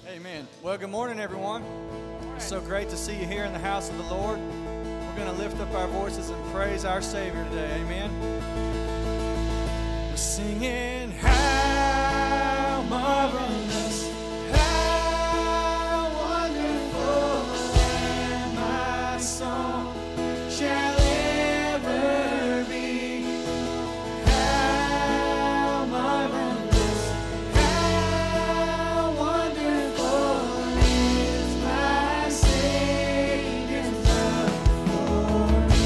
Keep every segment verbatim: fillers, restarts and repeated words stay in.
Amen. Well, good morning, everyone. It's so great to see you here in the house of the Lord. We're going to lift up our voices and praise our Savior today. Amen. We're singing, how marvelous, how wonderful, and my song shall ever be. How marvelous, how wonderful is my Savior's love for me.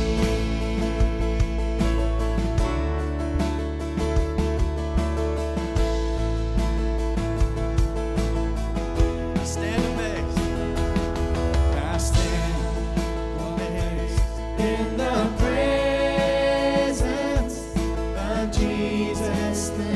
I stand amazed, I stand amazed in the presence of Jesus the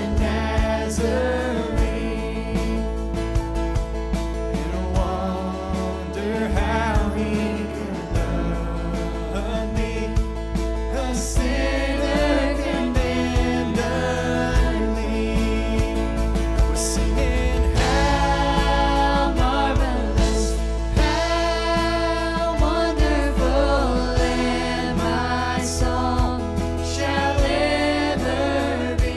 Nazarene, and I wonder how He could love me, a sinner condemned unclean. We're singing, how marvelous, how wonderful, and my song shall ever be.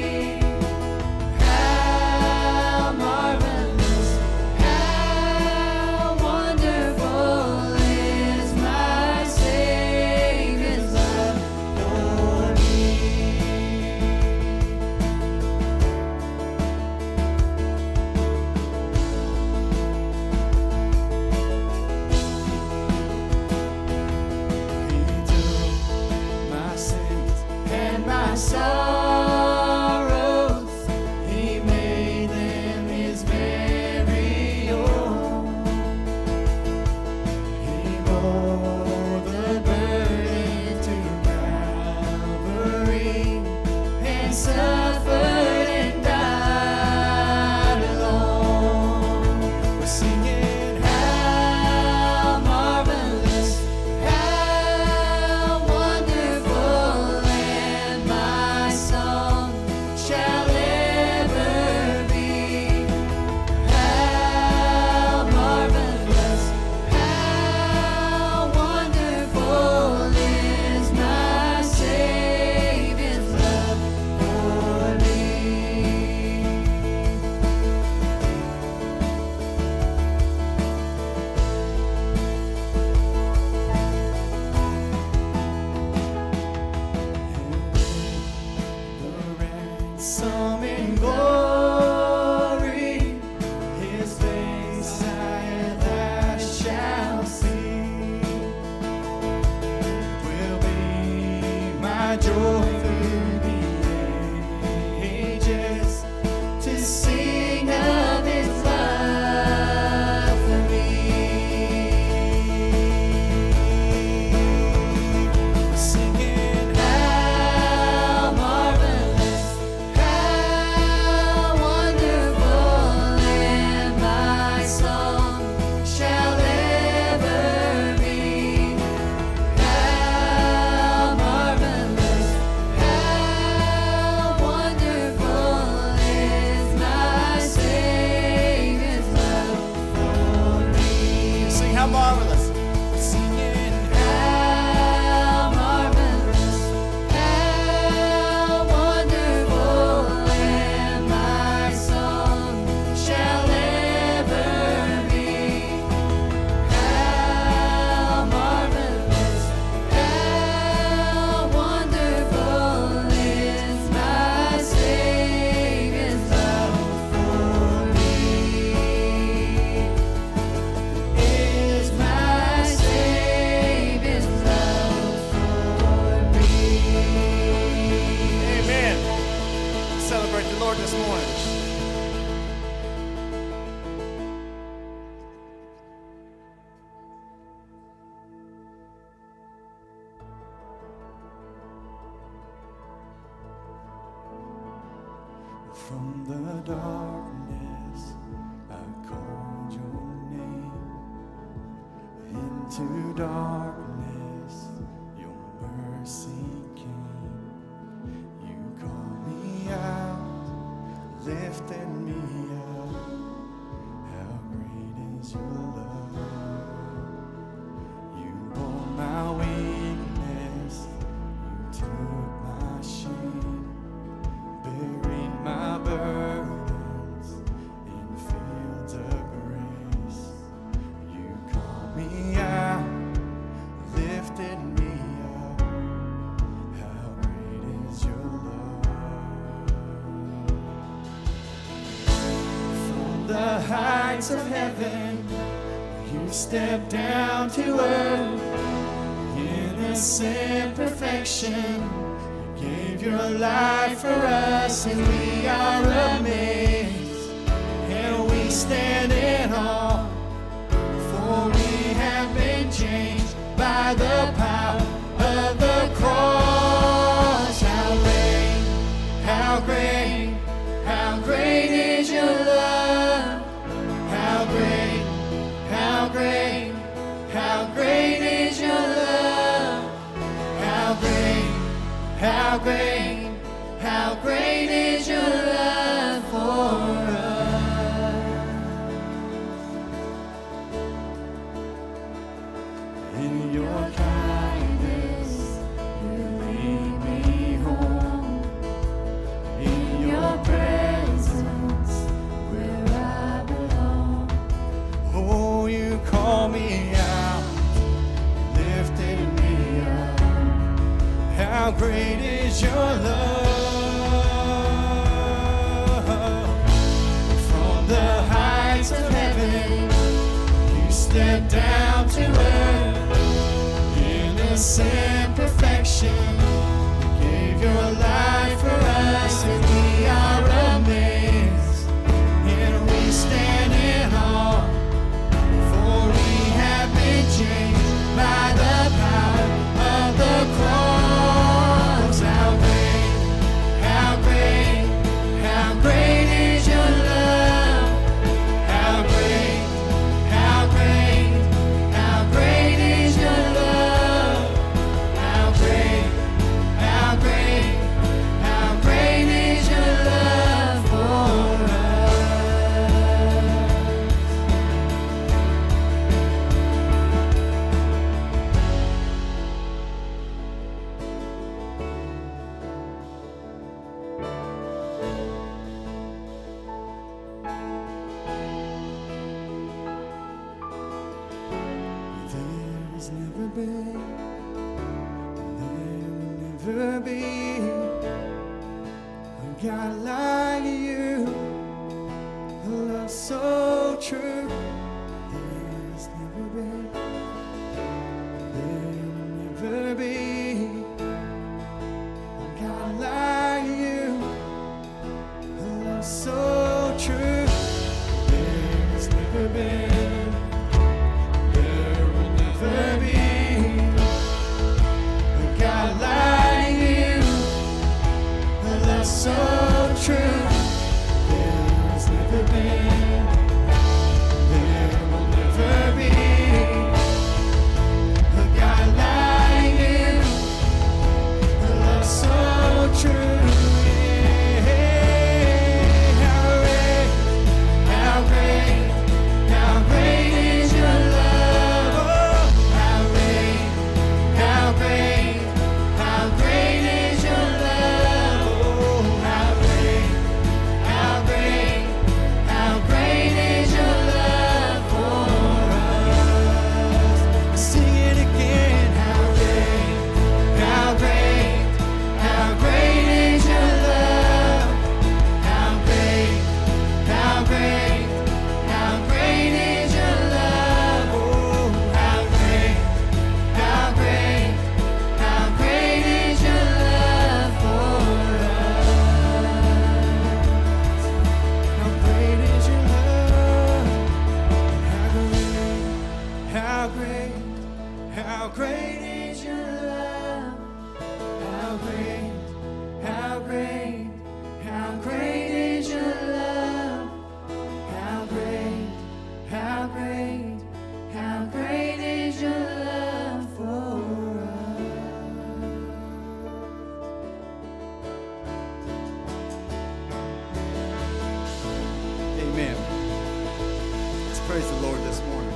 How marvelous, how wonderful is my Savior's love for me. He took my sins and my sorrows, He made them His very own. He bore the burden to Calvary and suffered and died alone. We're singing, how marvelous, how wonderful, and my song shall ever be. How marvelous, how wonderful is my Savior's love for me. The ransom in glory, His face I at last shall see, will be my joy through the ages, to sing of His love for me. We're singing, how marvelous, how wonderful, and my song shall ever be. How marvelous, how wonderful is my Savior's love for me. Sing, how marvelous. Singing, how marvelous, how wonderful, and my song shall ever be. How marvelous, how wonderful is my Savior's love for me. Is my Savior's love for me. Amen. Celebrate the Lord this morning. From the darkness I called your name, into darkness your mercy came. You called me out, lifted me up. How great your love. You bore my weakness, you took my shame, buried my burdens in fields of grace. You called me out, lifted me up. How great is your love? From the heights of heaven, you stepped down to earth. Innocent perfection, you gave your life for us, and we are amazed, and we stand in awe, for we have been changed by the power of the cross. How great, how great, how great is your love? How great, how great, how great is your love? How great, how great, how great is your love for us? In your kindness, you lead me home. In your presence, where I belong. Oh, you call me out, lifted me up. How great is your love? From the heights of heaven, you stepped down to earth. Innocent perfection, you gave your life for us, and we are amazed, and we stand in awe, for we have been changed by the power of the cross. How great, how great, how great is your love? How great, how great, how great is your love? How great, how great, how great is your love for us? There has never been, there will never be a God like you, a love so true. There has never been, there will never be a God like you, a love so true. There has never been, there will never be a God like you, a love so true. There has never been, there will never be a God like you, a love so true. Yeah. How great, how great, how praise the Lord this morning.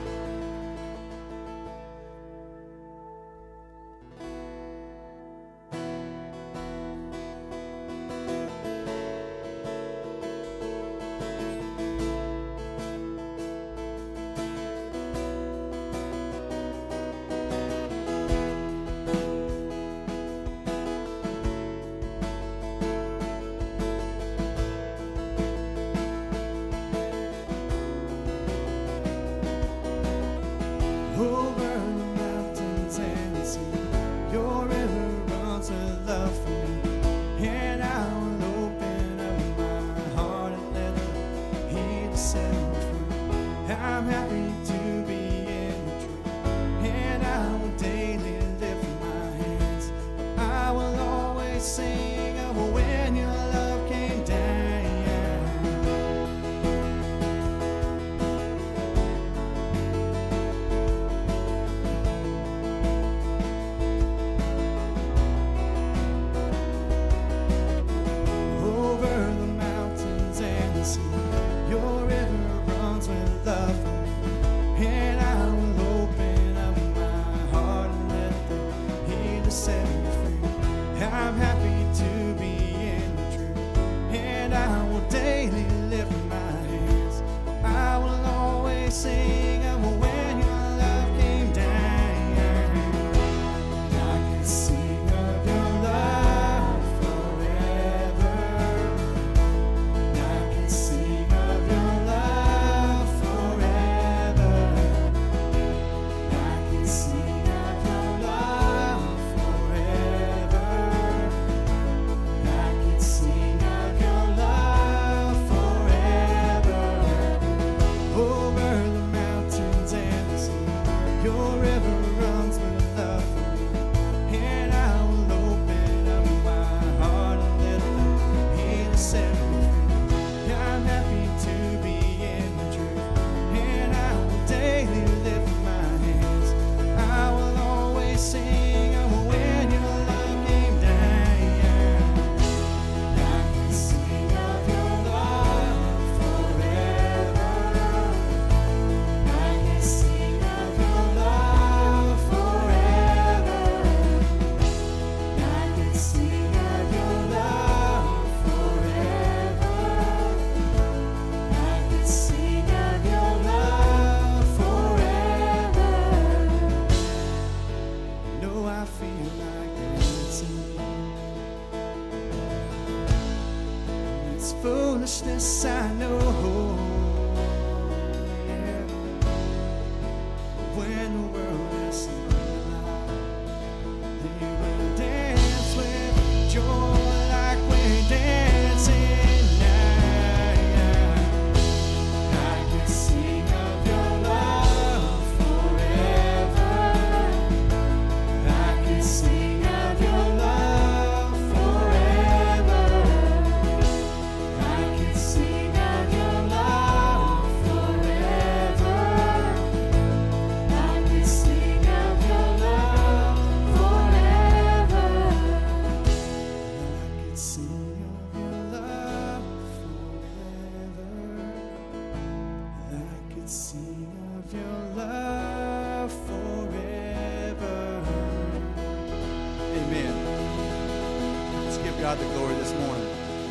foolishness I know. Yeah. When the world is seen alive, you will dance with joy like we're dancing now. Yeah. I could sing of your love forever. I could sing of your love forever. I could sing of your love forever. I could sing of your love forever. I could sing of your love forever. I could sing of your love forever. Amen. Let's give God the glory this morning.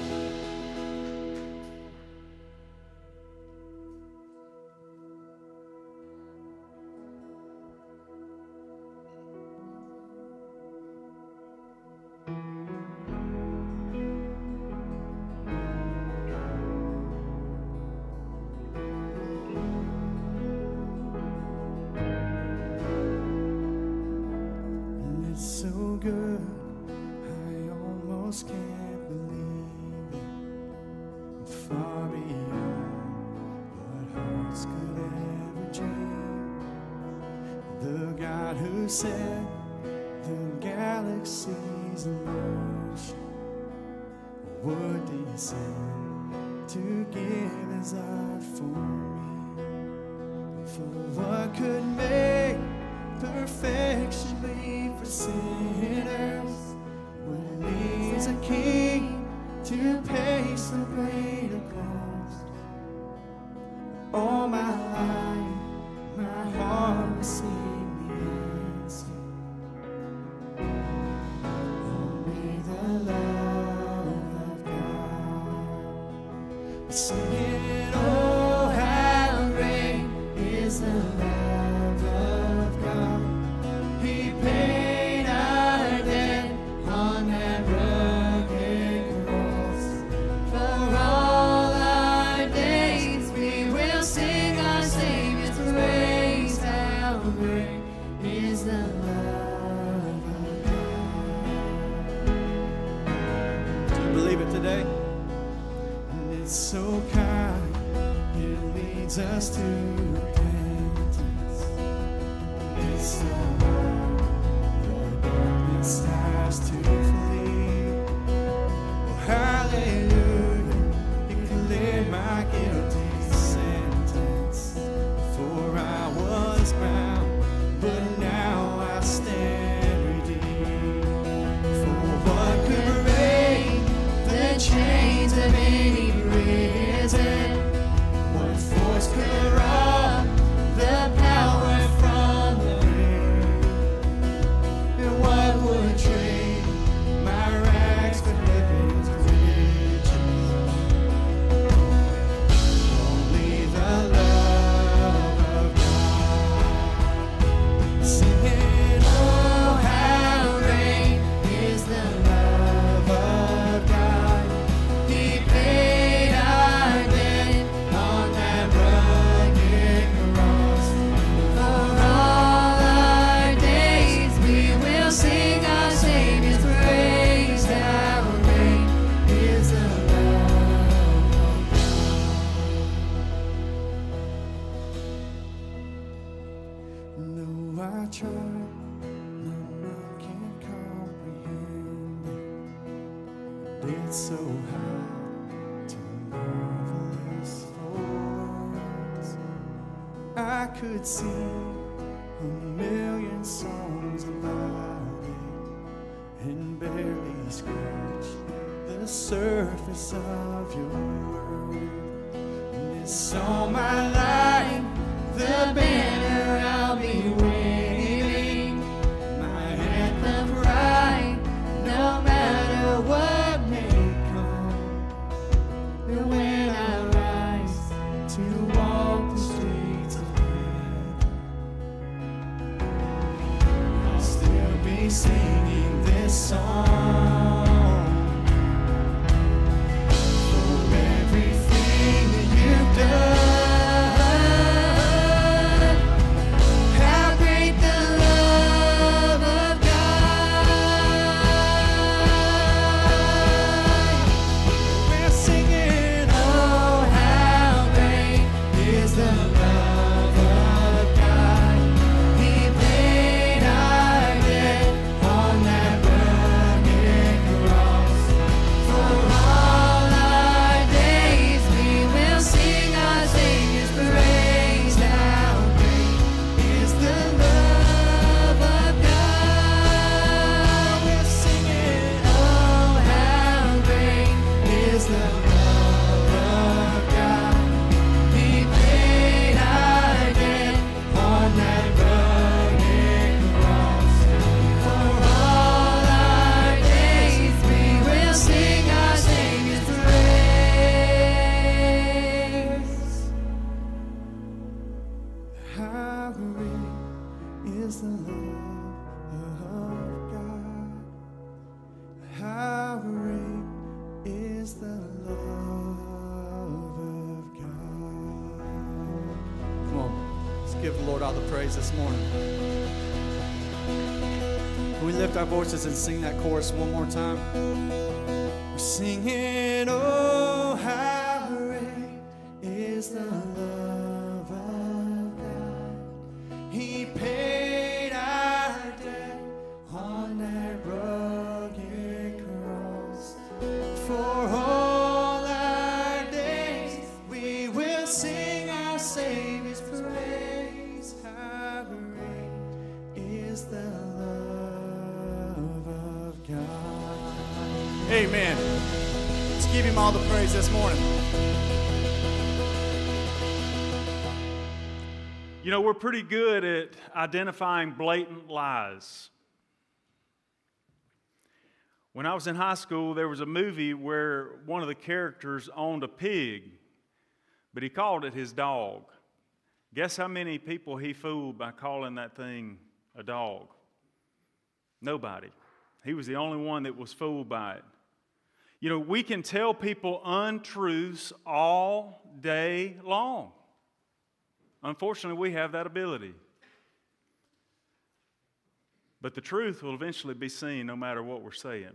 And it's so good, I almost can't believe it. Far beyond what hearts could ever dream. The God who said the galaxies in motion would descend to give his life for me. For what could make perfection be for sinners when he needs a king to pay so great a cost? All my leads us to repentance. It's so hard, the darkness has to flee. Oh, hallelujah, it cleared my guilty sentence. Before I was bound, but now I stand redeemed. For what could break the chains of any prison? What force could rob the power from the grave? And what would trade my rags for heaven's riches? Only the love of God. Singing, oh, how great is the love of God. He paid our debt on that rugged cross. For all our days we will sing our Savior's praise. How great is the love of God. No, I tried, no one can comprehend it. It's so hard, too marvelous for words. I could sing a million songs about it and barely scratch the surface of your word. And it's all my life, the banner I'll be waving, my anthem right, no matter what may come. And when I rise to walk the streets of heaven, I'll still be singing this song. For everything that you've done, how great the love of God. We're singing, oh, how great is the love of God. He paid our debt on that rugged cross. For all our days we will sing our Savior's praise. How great is the love of God. We're singing, oh, how great is the love of God. He paid our debt on that rugged cross. For all our days we will sing our Savior's praise. How great is the love of God. How great is the love of God. Come on, let's give the Lord all the praise this morning. Can we lift our voices and sing that chorus one more time? We're singing, oh, how great is the love of God. He paid our debt on that rugged cross. For all our days we will sing our Savior's praise. How great is the love of God. Amen. Let's give him all the praise this morning. You know, we're pretty good at identifying blatant lies. When I was in high school, there was a movie where one of the characters owned a pig, but he called it his dog. Guess how many people he fooled by calling that thing a dog? Nobody. He was the only one that was fooled by it. You know, we can tell people untruths all day long. Unfortunately, we have that ability. But the truth will eventually be seen no matter what we're saying.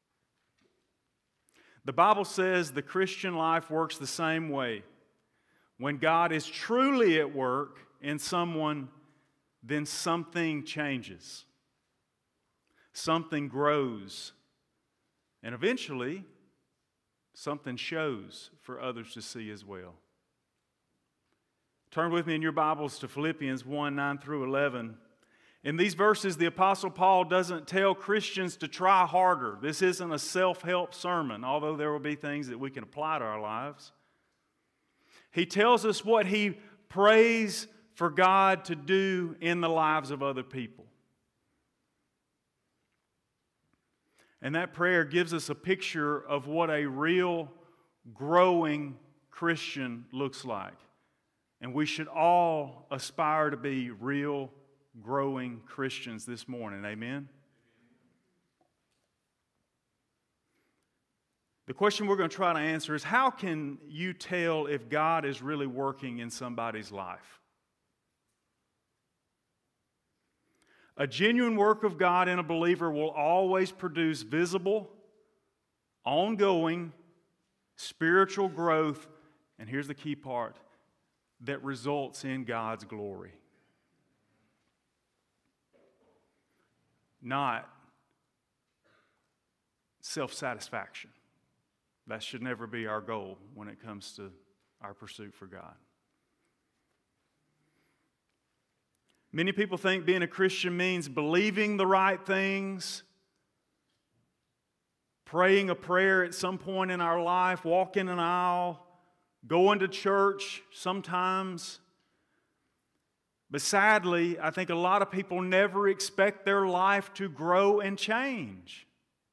The Bible says the Christian life works the same way. when God is truly at work in someone, then something changes. Something grows. And eventually, something shows for others to see as well. Turn with me in your Bibles to Philippians one, nine through eleven. In these verses, the Apostle Paul doesn't tell Christians to try harder. This isn't a self-help sermon, although there will be things that we can apply to our lives. He tells us what he prays for God to do in the lives of other people. And that prayer gives us a picture of what a real, growing Christian looks like. And we should all aspire to be real, growing Christians this morning. Amen? The question we're going to try to answer is, how can you tell if God is really working in somebody's life? A genuine work of God in a believer will always produce visible, ongoing, spiritual growth, and here's the key part, that results in God's glory. Not self-satisfaction. That should never be our goal when it comes to our pursuit for God. Many people think being a Christian means believing the right things, praying a prayer at some point in our life, walking an aisle, going to church sometimes. But sadly, I think a lot of people never expect their life to grow and change.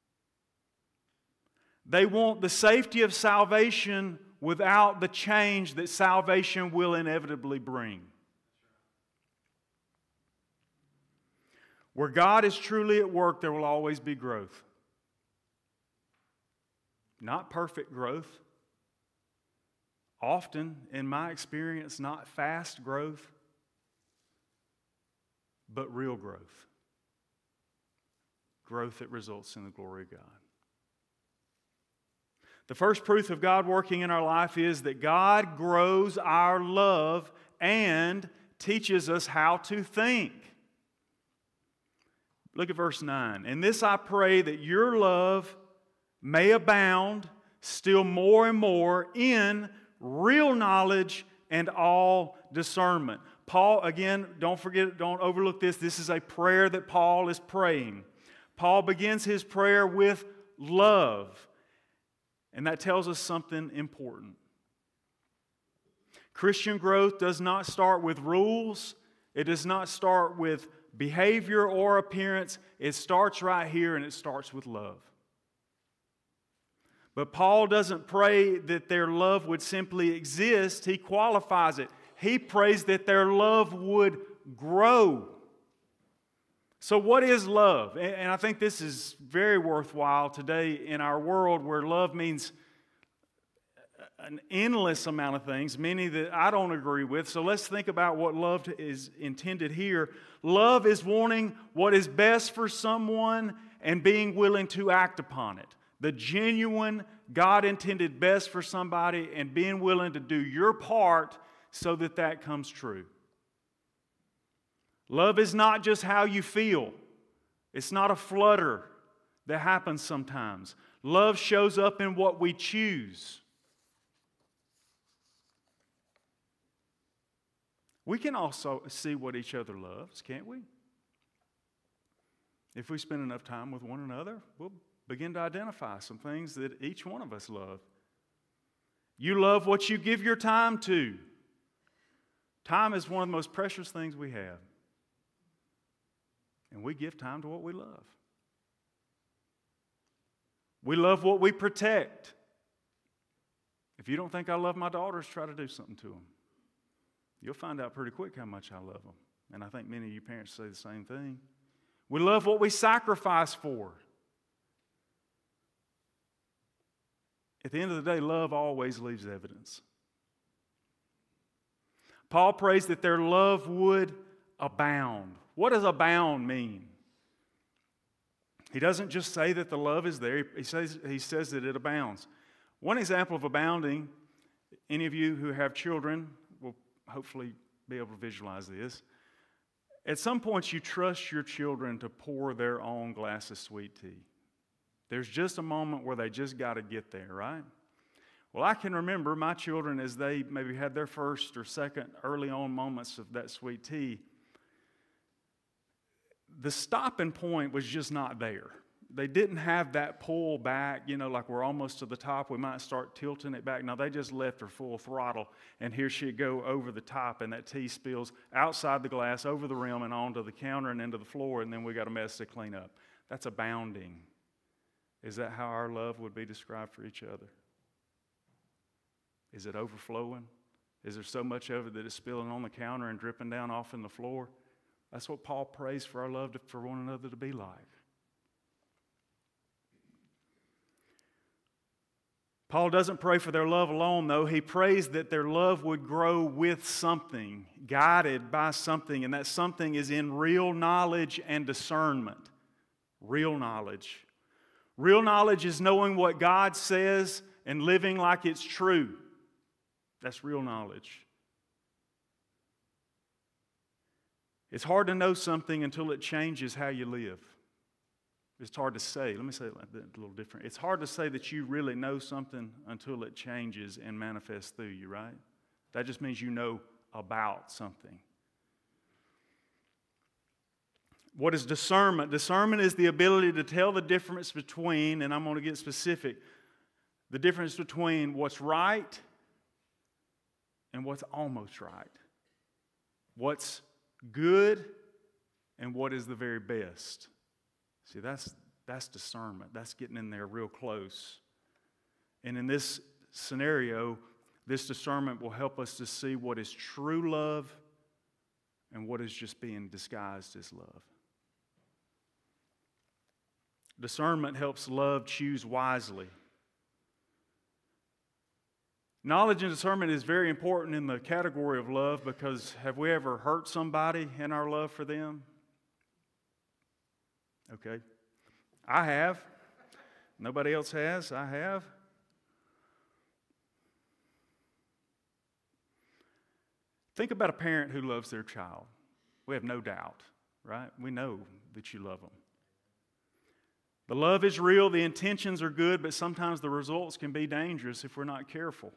They want the safety of salvation without the change that salvation will inevitably bring. Where God is truly at work, there will always be growth. Not perfect growth. Often, in my experience, not fast growth, but real growth. Growth that results in the glory of God. The first proof of God working in our life is that God grows our love and teaches us how to think. Look at verse nine. "In this I pray that your love may abound still more and more in real knowledge and all discernment." Paul, again, don't forget, don't overlook this. This is a prayer that Paul is praying. Paul begins his prayer with love. And that tells us something important. Christian growth does not start with rules. It does not start with behavior or appearance. It starts right here, and it starts with love. But Paul doesn't pray that their love would simply exist. He qualifies it. He prays that their love would grow. So what is love? And I think this is very worthwhile today in our world where love means an endless amount of things, many that I don't agree with. So let's think about what love is intended here. Love is wanting what is best for someone and being willing to act upon it. The genuine, God-intended best for somebody and being willing to do your part so that that comes true. Love is not just how you feel. It's not a flutter that happens sometimes. Love shows up in what we choose. We can also see what each other loves, can't we? If we spend enough time with one another, we'll begin to identify some things that each one of us love. You love what you give your time to. Time is one of the most precious things we have. And we give time to what we love. We love what we protect. If you don't think I love my daughters, try to do something to them. You'll find out pretty quick how much I love them. And I think many of you parents say the same thing. We love what we sacrifice for. At the end of the day, love always leaves evidence. Paul prays that their love would abound. What does abound mean? He doesn't just say that the love is there. He says, he says that it abounds. One example of abounding any of you who have children will hopefully be able to visualize this. At some point, you trust your children to pour their own glass of sweet tea. There's just a moment where they just got to get there, right? Well, I can remember my children as they maybe had their first or second early on moments of that sweet tea. The stopping point was just not there. They didn't have that pull back, you know, like we're almost to the top, we might start tilting it back. No, they just left her full throttle, and here she'd go over the top, and that tea spills outside the glass, over the rim, and onto the counter and into the floor, and then we got a mess to clean up. That's abounding. Is that how our love would be described for each other? Is it overflowing? Is there so much of it that it's spilling on the counter and dripping down off in the floor? That's what Paul prays for our love to, for one another to be like. Paul doesn't pray for their love alone, though. He prays that their love would grow with something, guided by something, and that something is in real knowledge and discernment. Real knowledge. Real knowledge is knowing what God says and living like it's true. That's real knowledge. It's hard to know something until it changes how you live. It's hard to say. Let me say it like that, a little different. It's hard to say that you really know something until it changes and manifests through you, right? That just means you know about something. What is discernment? Discernment is the ability to tell the difference between, and I'm going to get specific, the difference between what's right and what's almost right. What's good and what is the very best. See, that's, that's discernment. That's getting in there real close. And in this scenario, this discernment will help us to see what is true love and what is just being disguised as love. Discernment helps love choose wisely. Knowledge and discernment is very important in the category of love because have we ever hurt somebody in our love for them? Okay. I have. Nobody else has. I have. Think about a parent who loves their child. We have no doubt, right? We know that you love them. The love is real, the intentions are good, but sometimes the results can be dangerous if we're not careful.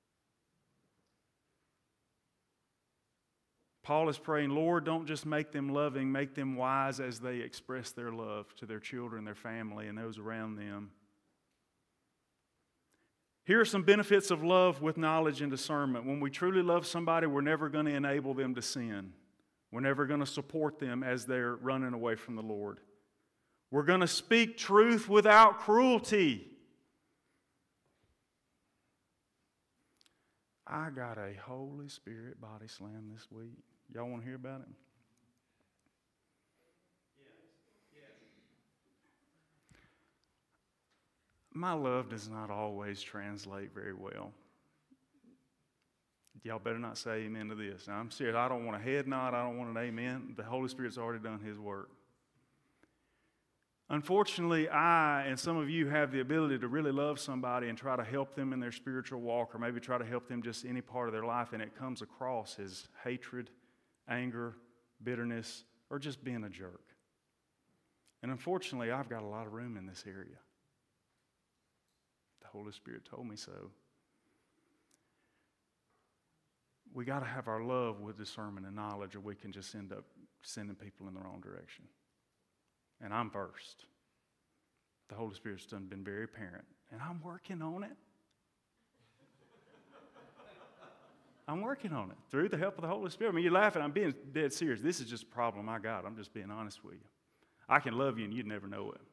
Paul is praying, Lord, don't just make them loving, make them wise as they express their love to their children, their family, and those around them. Here are some benefits of love with knowledge and discernment. When we truly love somebody, we're never going to enable them to sin. We're never going to support them as they're running away from the Lord. We're going to speak truth without cruelty. I got a Holy Spirit body slam this week. Y'all want to hear about it? My love does not always translate very well. Y'all better not say amen to this. Now, I'm serious. I don't want a head nod. I don't want an amen. The Holy Spirit's already done His work. Unfortunately, I and some of you have the ability to really love somebody and try to help them in their spiritual walk or maybe try to help them just any part of their life, and it comes across as hatred, anger, bitterness, or just being a jerk. And unfortunately, I've got a lot of room in this area. The Holy Spirit told me so. We got to have our love with discernment and knowledge, or we can just end up sending people in the wrong direction. And I'm first. The Holy Spirit's done been very apparent. And I'm working on it. I'm working on it through the help of the Holy Spirit. I mean, you're laughing. I'm being dead serious. This is just a problem I got. I'm just being honest with you. I can love you and you'd never know it.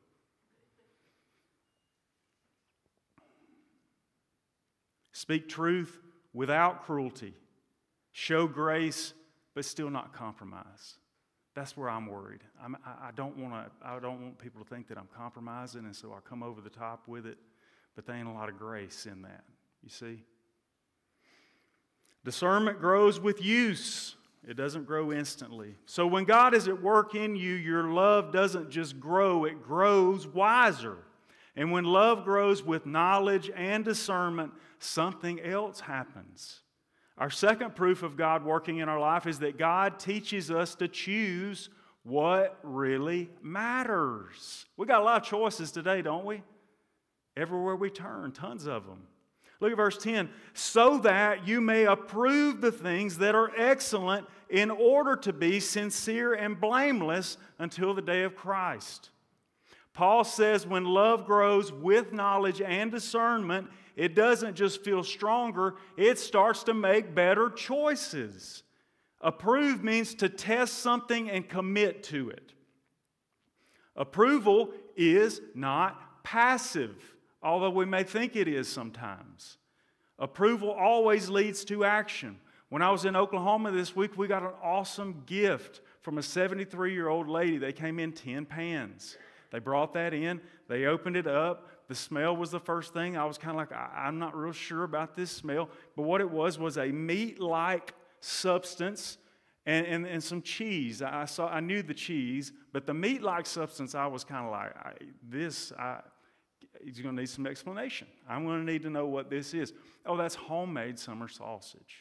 Speak truth without cruelty. Show grace, but still not compromise. That's where I'm worried. I'm, I, I don't want to. I don't want people to think that I'm compromising, and so I come over the top with it. But there ain't a lot of grace in that. You see. Discernment grows with use. It doesn't grow instantly. So when God is at work in you, your love doesn't just grow; it grows wiser. And when love grows with knowledge and discernment, something else happens. Our second proof of God working in our life is that God teaches us to choose what really matters. We got a lot of choices today, don't we? Everywhere we turn, tons of them. Look at verse ten. So that you may approve the things that are excellent in order to be sincere and blameless until the day of Christ. Paul says when love grows with knowledge and discernment, it doesn't just feel stronger, it starts to make better choices. Approve means to test something and commit to it. Approval is not passive, although we may think it is sometimes. Approval always leads to action. When I was in Oklahoma this week, we got an awesome gift from a seventy-three-year-old lady. They came in tin pans. They brought that in. They opened it up. The smell was the first thing. I was kind of like, I, I'm not real sure about this smell. But what it was was a meat-like substance and, and, and some cheese. I saw, I knew the cheese, but the meat-like substance, I was kind of like, I, this, I, he's going to need some explanation. I'm going to need to know what this is. Oh, that's homemade summer sausage.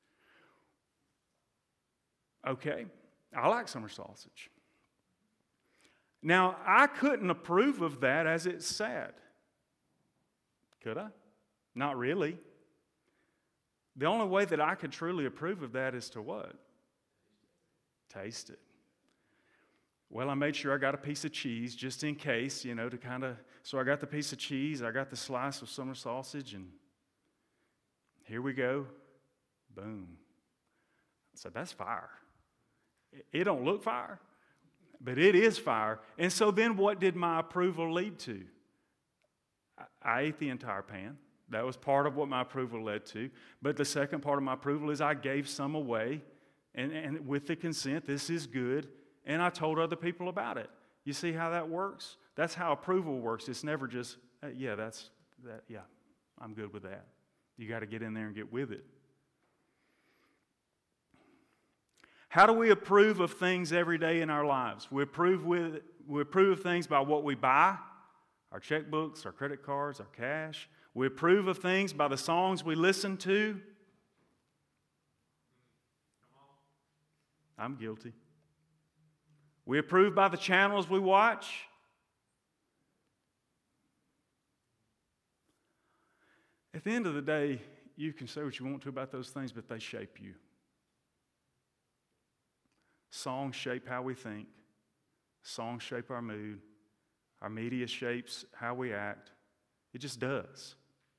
Okay, I like summer sausage. Now, I couldn't approve of that as it sat. Could I? Not really. The only way that I could truly approve of that is to what? Taste it. Well, I made sure I got a piece of cheese just in case, you know, to kind of, so I got the piece of cheese, I got the slice of summer sausage, and here we go. Boom. I said, that's fire. It don't look fire, but it is fire. And so then what did my approval lead to? I ate the entire pan. That was part of what my approval led to. But the second part of my approval is I gave some away. And, and with the consent, this is good. And I told other people about it. You see how that works? That's how approval works. It's never just, uh, yeah, that's, that. yeah, I'm good with that. You got to get in there and get with it. How do we approve of things every day in our lives? We approve, with, we approve of things by what we buy, our checkbooks, our credit cards, our cash. We approve of things by the songs we listen to. I'm guilty. We approve by the channels we watch. At the end of the day, you can say what you want to about those things, but they shape you. Songs shape how we think. Songs shape our mood. Our media shapes how we act. It just does.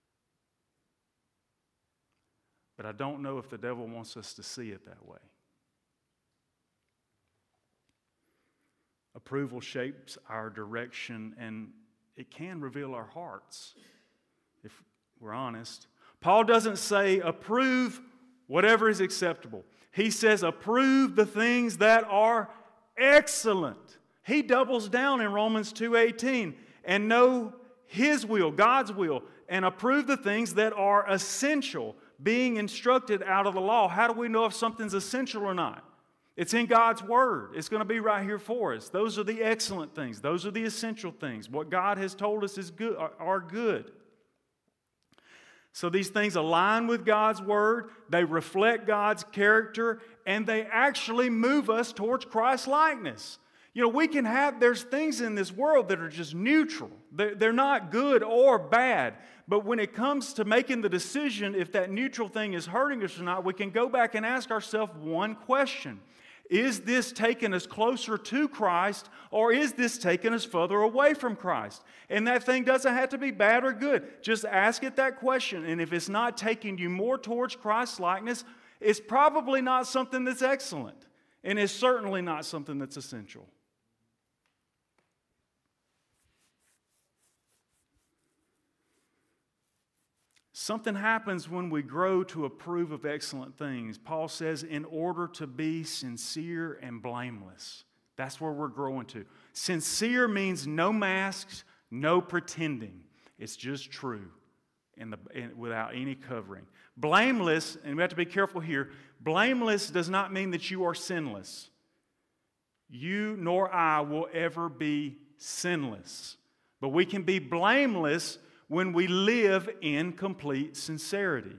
But I don't know if the devil wants us to see it that way. Approval shapes our direction, and it can reveal our hearts, if we're honest. Paul doesn't say approve whatever is acceptable. He says approve the things that are excellent. He doubles down in Romans two eighteen and know His will, God's will, and approve the things that are essential, being instructed out of the law. How do we know if something's essential or not? It's in God's Word. It's going to be right here for us. Those are the excellent things. Those are the essential things. What God has told us is good, are good. So these things align with God's Word. They reflect God's character, and they actually move us towards Christ-likeness. You know, we can have, there's things in this world that are just neutral. They're, they're not good or bad. But when it comes to making the decision if that neutral thing is hurting us or not, we can go back and ask ourselves one question. Is this taking us closer to Christ, or is this taking us further away from Christ? And that thing doesn't have to be bad or good. Just ask it that question. And if it's not taking you more towards Christ-likeness, it's probably not something that's excellent. And it's certainly not something that's essential. Something happens when we grow to approve of excellent things. Paul says, in order to be sincere and blameless. That's where we're growing to. Sincere means no masks, no pretending. It's just true in the, in, without any covering. Blameless, and we have to be careful here, blameless does not mean that you are sinless. You nor I will ever be sinless. But we can be blameless when we live in complete sincerity.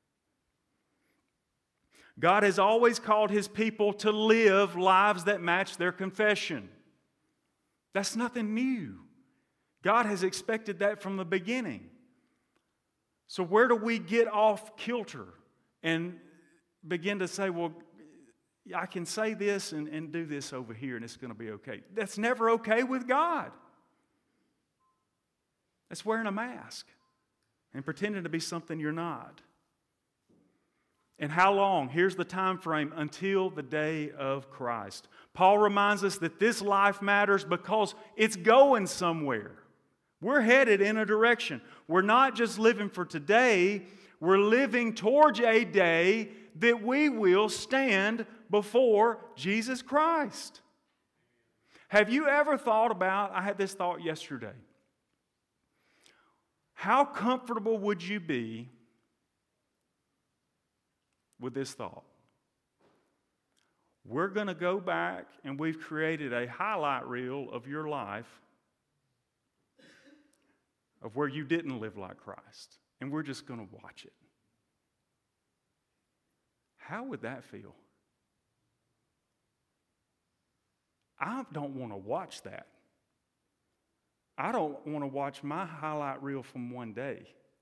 God has always called His people to live lives that match their confession. That's nothing new. God has expected that from the beginning. So where do we get off kilter and begin to say, well, I can say this and, and do this over here and it's going to be okay? That's never okay with God. That's wearing a mask and pretending to be something you're not. And how long? Here's the time frame: until the day of Christ. Paul reminds us that this life matters because it's going somewhere. We're headed in a direction. We're not just living for today, we're living towards a day that we will stand before Jesus Christ. Have you ever thought about, I had this thought yesterday, how comfortable would you be with this thought? We're going to go back and we've created a highlight reel of your life of where you didn't live like Christ, and we're just going to watch it. How would that feel? I don't want to watch that. I don't want to watch my highlight reel from one day.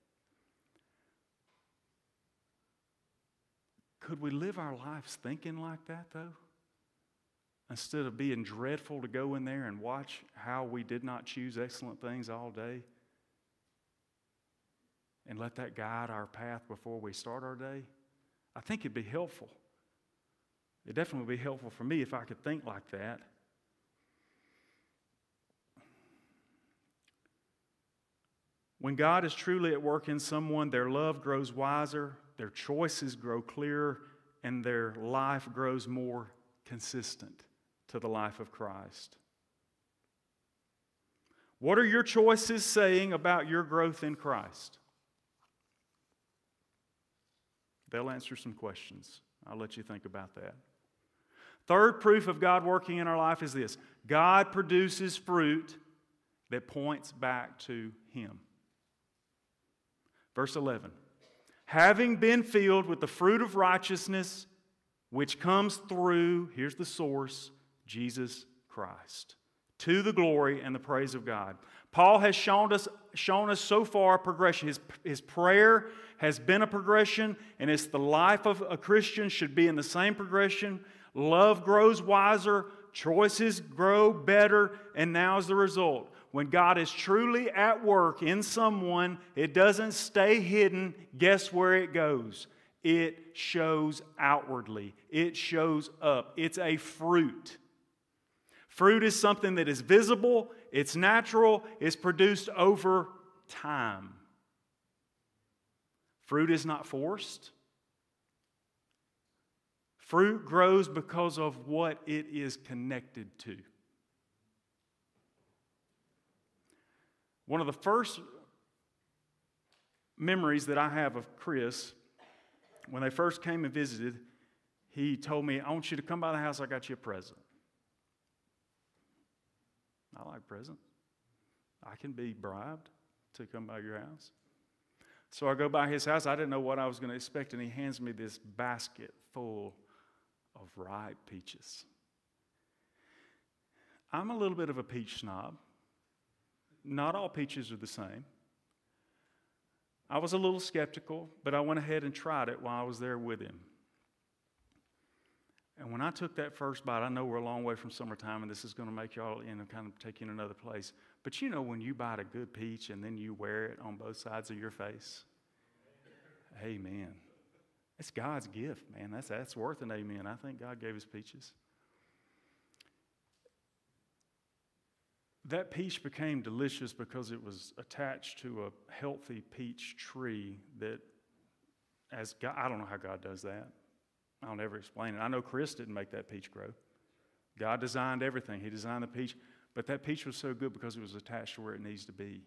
Could we live our lives thinking like that, though? Instead of being dreadful to go in there and watch how we did not choose excellent things all day and let that guide our path before we start our day? I think it'd be helpful. It'd definitely be helpful for me if I could think like that. When God is truly at work in someone, their love grows wiser, their choices grow clearer, and their life grows more consistent to the life of Christ. What are your choices saying about your growth in Christ? They'll answer some questions. I'll let you think about that. Third proof of God working in our life is this: God produces fruit that points back to Him. Verse eleven. Having been filled with the fruit of righteousness, which comes through, here's the source, Jesus Christ, to the glory and the praise of God. Paul has shown us, shown us so far a progression. His, his prayer has been a progression, and it's the life of a Christian should be in the same progression. Love grows wiser, choices grow better, and now is the result. When God is truly at work in someone, it doesn't stay hidden. Guess where it goes? It shows outwardly. It shows up. It's a fruit. Fruit is something that is visible, it's natural, it's produced over time. Fruit is not forced. Fruit grows because of what it is connected to. One of the first memories that I have of Chris, when they first came and visited, he told me, I want you to come by the house, I got you a present. I like presents. I can be bribed to come by your house. So I go by his house. I didn't know what I was going to expect, and he hands me this basket full of ripe peaches. I'm a little bit of a peach snob. Not all peaches are the same. I was a little skeptical, but I went ahead and tried it while I was there with him. And when I took that first bite, I know we're a long way from summertime, and this is going to make y'all, you know, kind of take you in another place. But you know when you bite a good peach and then you wear it on both sides of your face? Amen. It's God's gift, man. That's, that's worth an amen. I think God gave us peaches. That peach became delicious because it was attached to a healthy peach tree that, as God, I don't know how God does that. I'll never explain it. I know Chris didn't make that peach grow. God designed everything. He designed the peach. But that peach was so good because it was attached to where it needs to be.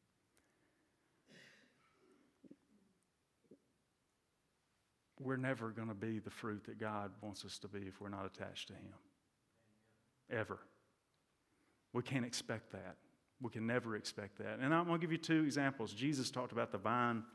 We're never going to be the fruit that God wants us to be if we're not attached to Him. Ever. We can't expect that. We can never expect that. And I'm going to give you two examples. Jesus talked about the vine.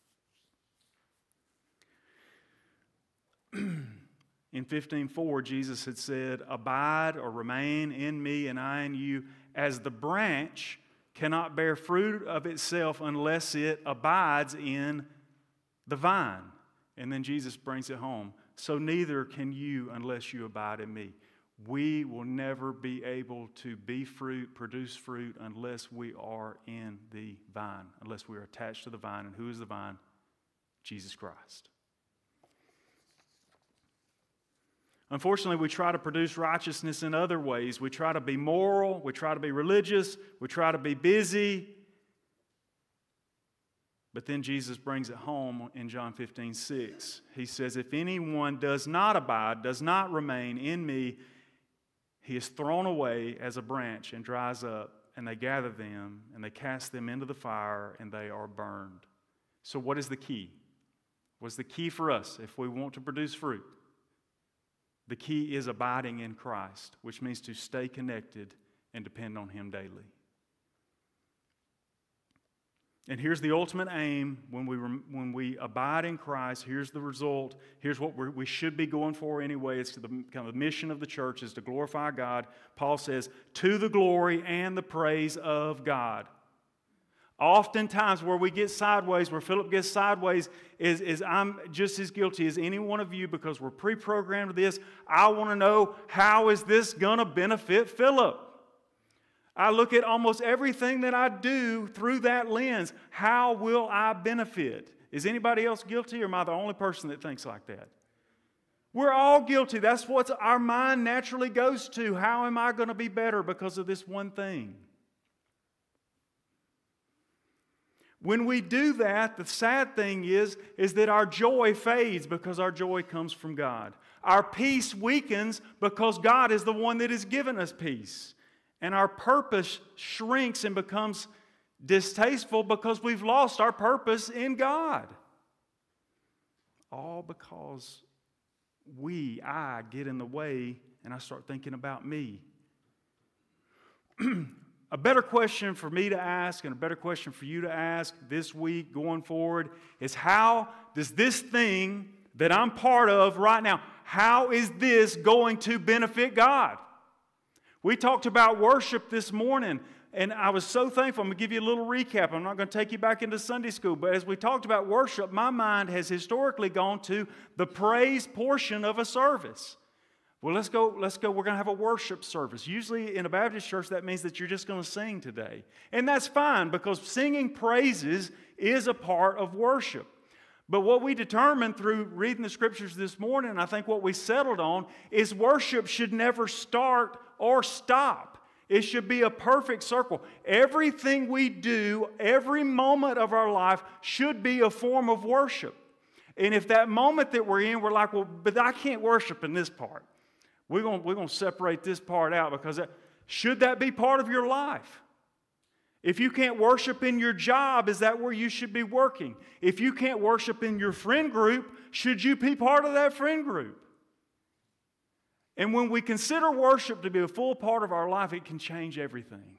In fifteen four, Jesus had said, "Abide or remain in me and I in you, as the branch cannot bear fruit of itself unless it abides in the vine." And then Jesus brings it home. "So neither can you unless you abide in me." We will never be able to be fruit, produce fruit, unless we are in the vine, unless we are attached to the vine. And who is the vine? Jesus Christ. Unfortunately, we try to produce righteousness in other ways. We try to be moral. We try to be religious. We try to be busy. But then Jesus brings it home in John fifteen six. He says, "If anyone does not abide, does not remain in me, he is thrown away as a branch and dries up, and they gather them, and they cast them into the fire, and they are burned." So what is the key? What's the key for us if we want to produce fruit? The key is abiding in Christ, which means to stay connected and depend on Him daily. And here's the ultimate aim when we, when we abide in Christ. Here's the result. Here's what we're, we should be going for anyway. It's the kind of the mission of the church is to glorify God. Paul says, "To the glory and the praise of God." Oftentimes where we get sideways, where Philip gets sideways, is, is I'm just as guilty as any one of you because we're pre-programmed to this. I want to know, how is this going to benefit Philip? I look at almost everything that I do through that lens. How will I benefit? Is anybody else guilty, or am I the only person that thinks like that? We're all guilty. That's what our mind naturally goes to. How am I going to be better because of this one thing? When we do that, the sad thing is, is that our joy fades because our joy comes from God. Our peace weakens because God is the one that has given us peace. And our purpose shrinks and becomes distasteful because we've lost our purpose in God. All because we, I, get in the way and I start thinking about me. A better question for me to ask and a better question for you to ask this week going forward is, how does this thing that I'm part of right now, how is this going to benefit God? We talked about worship this morning, and I was so thankful. I'm going to give you a little recap. I'm not going to take you back into Sunday school, but as we talked about worship, my mind has historically gone to the praise portion of a service. Well, let's go, let's go. We're going to have a worship service. Usually in a Baptist church, that means that you're just going to sing today. And that's fine because singing praises is a part of worship. But what we determined through reading the scriptures this morning, I think what we settled on, is worship should never start or stop. It should be a perfect circle. Everything we do, every moment of our life should be a form of worship. And if that moment that we're in, we're like, well, but I can't worship in this part. We're going, we're going to separate this part out because that, should that be part of your life? If you can't worship in your job, is that where you should be working? If you can't worship in your friend group, should you be part of that friend group? And when we consider worship to be a full part of our life, it can change everything.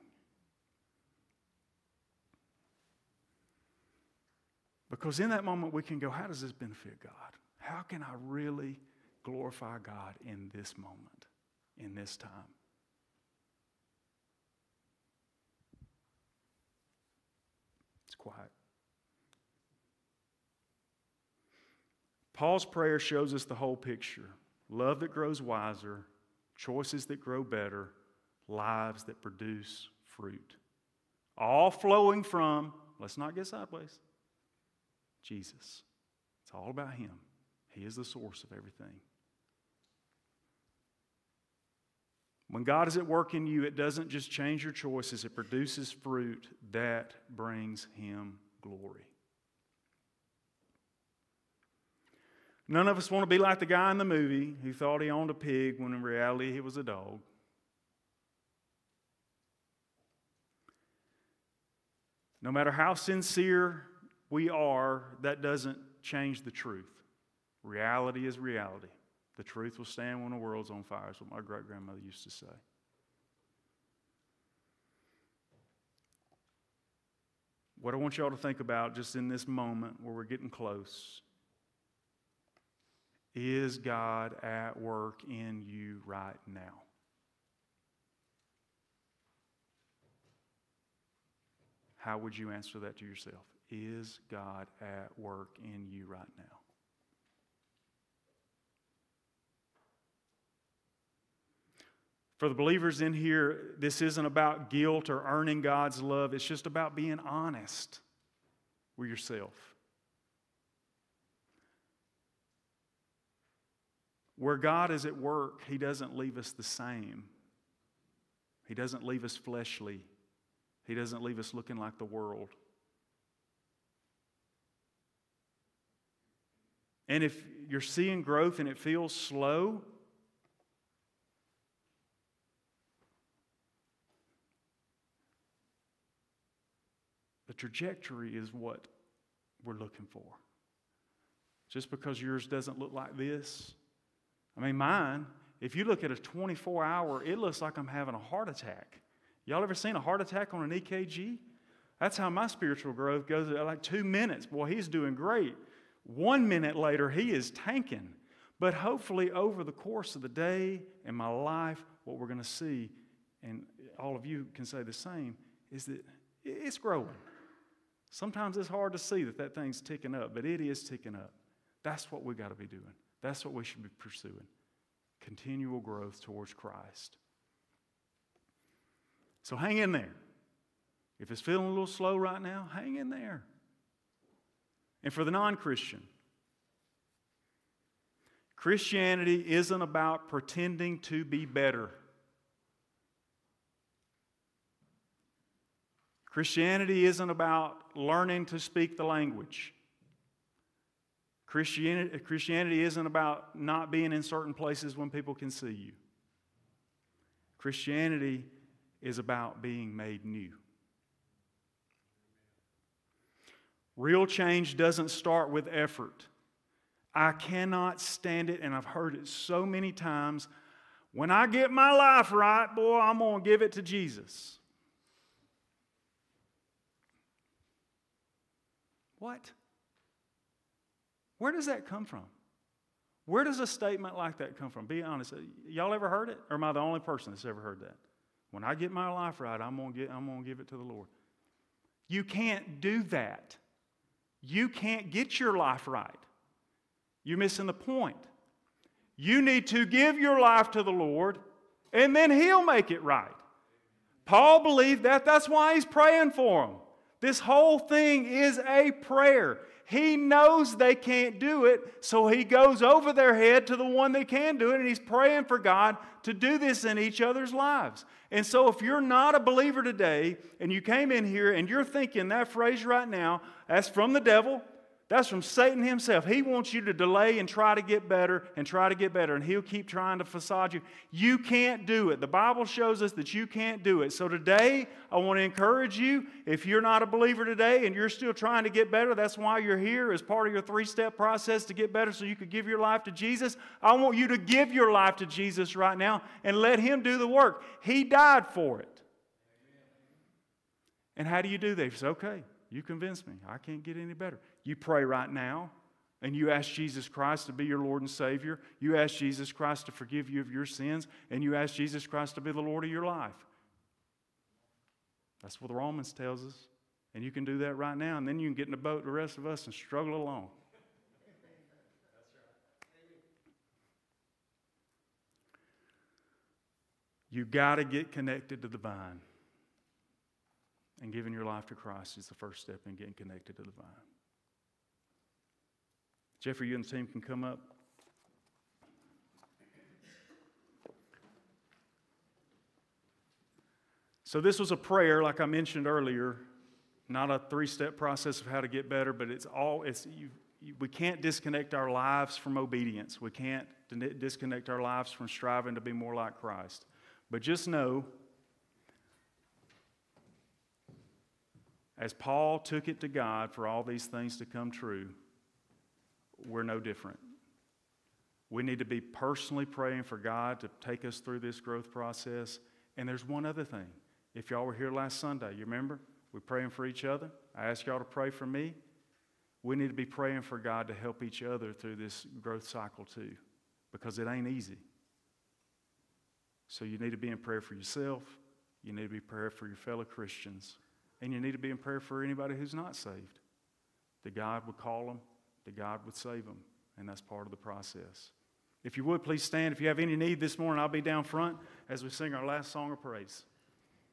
Because in that moment we can go, how does this benefit God? How can I really glorify God in this moment, in this time? It's quiet. Paul's prayer shows us the whole picture. Love that grows wiser, choices that grow better, lives that produce fruit. All flowing from, let's not get sideways, Jesus. It's all about Him. He is the source of everything. When God is at work in you, it doesn't just change your choices, it produces fruit that brings Him glory. None of us want to be like the guy in the movie who thought he owned a pig when in reality he was a dog. No matter how sincere we are, that doesn't change the truth. Reality is reality. The truth will stand when the world's on fire, is what my great-grandmother used to say. what I want y'all to think about just in this moment where we're getting close, is God at work in you right now? How would you answer that to yourself? Is God at work in you right now? For the believers in here, this isn't about guilt or earning God's love. It's just about being honest with yourself. Where God is at work, He doesn't leave us the same. He doesn't leave us fleshly. He doesn't leave us looking like the world. And if you're seeing growth and it feels slow, the trajectory is what we're looking for. Just because yours doesn't look like this. I mean, mine, if you look at a twenty-four hour, it looks like I'm having a heart attack. Y'all ever seen a heart attack on an E K G? That's how my spiritual growth goes at like two minutes. Boy, he's doing great. One minute later, he is tanking. But hopefully over the course of the day and my life, what we're going to see, and all of you can say the same, is that it's growing. Sometimes it's hard to see that that thing's ticking up, but it is ticking up. That's what we've got to be doing. That's what we should be pursuing. Continual growth towards Christ. So hang in there. If it's feeling a little slow right now, hang in there. And for the non-Christian, Christianity isn't about pretending to be better. Christianity isn't about learning to speak the language. Christianity, Christianity isn't about not being in certain places when people can see you. Christianity is about being made new. Real change doesn't start with effort. I cannot stand it, and I've heard it so many times. When I get my life right, boy, I'm going to give it to Jesus. What? Where does that come from? Where does a statement like that come from? Be honest. Y'all ever heard it? Or am I the only person that's ever heard that? When I get my life right, I'm going to get, I'm going to give it to the Lord. You can't do that. You can't get your life right. You're missing the point. You need to give your life to the Lord, and then He'll make it right. Paul believed that. That's why he's praying for them. This whole thing is a prayer. He knows they can't do it, so he goes over their head to the one that can do it, and he's praying for God to do this in each other's lives. And so if you're not a believer today, and you came in here and you're thinking that phrase right now, that's from the devil, that's from Satan himself. He wants you to delay and try to get better and try to get better, and he'll keep trying to facade you. You can't do it. The Bible shows us that you can't do it. So today, I want to encourage you, if you're not a believer today and you're still trying to get better, that's why you're here as part of your three-step process to get better so you could give your life to Jesus. I want you to give your life to Jesus right now and let Him do the work. He died for it. And how do you do that? You say, okay, you convince me. I can't get any better. You pray right now, and you ask Jesus Christ to be your Lord and Savior. You ask Jesus Christ to forgive you of your sins, and you ask Jesus Christ to be the Lord of your life. That's what the Romans tells us. And you can do that right now, and then you can get in the boat with the rest of us and struggle along. You got to get connected to the vine. And giving your life to Christ is the first step in getting connected to the vine. Jeffrey, you and the team can come up. So this was a prayer, like I mentioned earlier, not a three-step process of how to get better, but it's all, it's, you, you, we can't disconnect our lives from obedience. We can't disconnect our lives from striving to be more like Christ. But just know, as Paul took it to God for all these things to come true, we're no different. We need to be personally praying for God to take us through this growth process. And there's one other thing. If y'all were here last Sunday, you remember? We're praying for each other. I ask y'all to pray for me. We need to be praying for God to help each other through this growth cycle too, because it ain't easy. So you need to be in prayer for yourself. You need to be in prayer for your fellow Christians. And you need to be in prayer for anybody who's not saved. That God would call them, that God would save them. And that's part of the process. If you would, please stand. If you have any need this morning, I'll be down front as we sing our last song of praise.